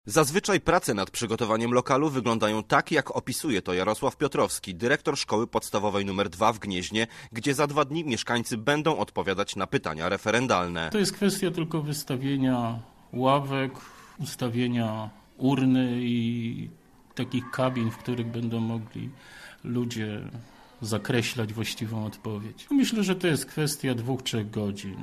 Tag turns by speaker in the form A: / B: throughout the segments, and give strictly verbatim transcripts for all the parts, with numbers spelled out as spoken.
A: Zazwyczaj prace nad przygotowaniem lokalu wyglądają tak, jak opisuje to Jarosław Piotrowski, dyrektor szkoły podstawowej numer dwa w Gnieźnie, gdzie za dwa dni mieszkańcy będą odpowiadać na pytania referendalne.
B: To jest kwestia tylko wystawienia ławek, ustawienia urny i takich kabin, w których będą mogli ludzie zakreślać właściwą odpowiedź. Myślę, że to jest kwestia dwóch, trzech godzin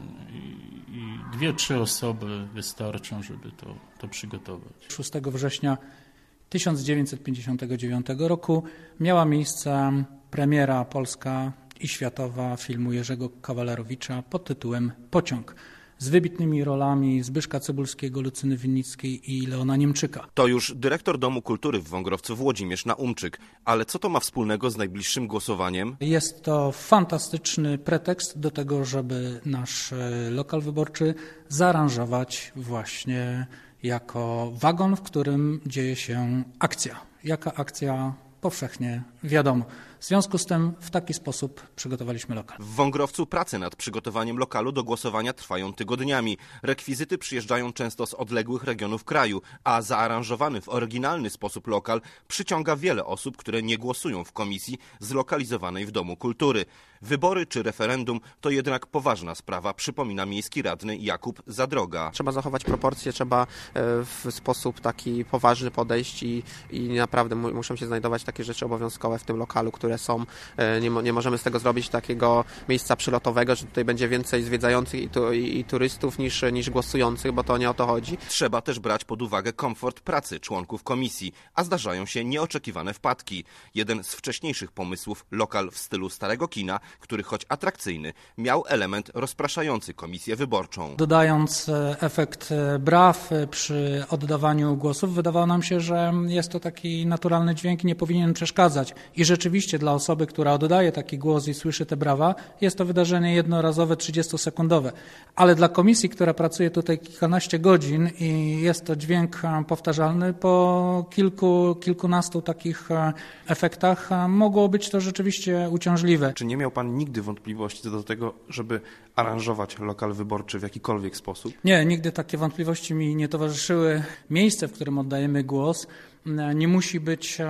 B: i, i dwie, trzy osoby wystarczą, żeby to, to przygotować.
C: szóstego września tysiąc dziewięćset pięćdziesiątego dziewiątego roku miała miejsce premiera polska i światowa filmu Jerzego Kawalerowicza pod tytułem Pociąg, z wybitnymi rolami Zbyszka Cybulskiego, Lucyny Winnickiej i Leona Niemczyka.
A: To już dyrektor Domu Kultury w Wągrowcu Włodzimierz Naumczyk. Ale co to ma wspólnego z najbliższym głosowaniem?
C: Jest to fantastyczny pretekst do tego, żeby nasz lokal wyborczy zaaranżować właśnie jako wagon, w którym dzieje się akcja. Jaka akcja? Powszechnie wiadomo. W związku z tym w taki sposób przygotowaliśmy lokal.
A: W Wągrowcu prace nad przygotowaniem lokalu do głosowania trwają tygodniami. Rekwizyty przyjeżdżają często z odległych regionów kraju, a zaaranżowany w oryginalny sposób lokal przyciąga wiele osób, które nie głosują w komisji zlokalizowanej w Domu Kultury. Wybory czy referendum to jednak poważna sprawa, przypomina miejski radny Jakub Zadroga.
D: Trzeba zachować proporcje, trzeba w sposób taki poważny podejść i, i naprawdę muszą się znajdować takie rzeczy obowiązkowe w tym lokalu, które są, nie, nie możemy z tego zrobić takiego miejsca przylotowego, że tutaj będzie więcej zwiedzających i, tu, i, i turystów niż, niż głosujących, bo to nie o to chodzi.
A: Trzeba też brać pod uwagę komfort pracy członków komisji, a zdarzają się nieoczekiwane wpadki. Jeden z wcześniejszych pomysłów, lokal w stylu starego kina, który choć atrakcyjny, miał element rozpraszający komisję wyborczą.
C: Dodając efekt braw przy oddawaniu głosów, wydawało nam się, że jest to taki naturalny dźwięk i nie powinien przeszkadzać. I rzeczywiście dla osoby, która oddaje taki głos i słyszy te brawa, jest to wydarzenie jednorazowe, trzydziestosekundowe. Ale dla komisji, która pracuje tutaj kilkanaście godzin i jest to dźwięk powtarzalny, po kilku, kilkunastu takich efektach mogło być to rzeczywiście uciążliwe.
E: Czy nie miał pan nigdy wątpliwości co do tego, żeby aranżować lokal wyborczy w jakikolwiek sposób?
C: Nie, nigdy takie wątpliwości mi nie towarzyszyły. Miejsce, w którym oddajemy głos, nie musi być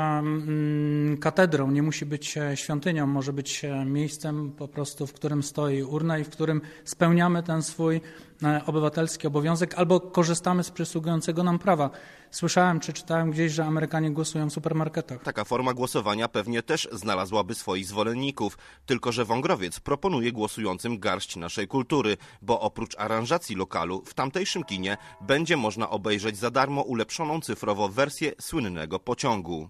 C: katedrą, nie musi być świątynią, może być miejscem po prostu, w którym stoi urna i w którym spełniamy ten swój obywatelski obowiązek albo korzystamy z przysługującego nam prawa. Słyszałem czy czytałem gdzieś, że Amerykanie głosują w supermarketach.
A: Taka forma głosowania pewnie też znalazłaby swoich zwolenników, tylko że Wągrowiec proponuje głosującym garść naszej kultury, bo oprócz aranżacji lokalu w tamtejszym kinie będzie można obejrzeć za darmo ulepszoną cyfrowo wersję słynnego Pociągu.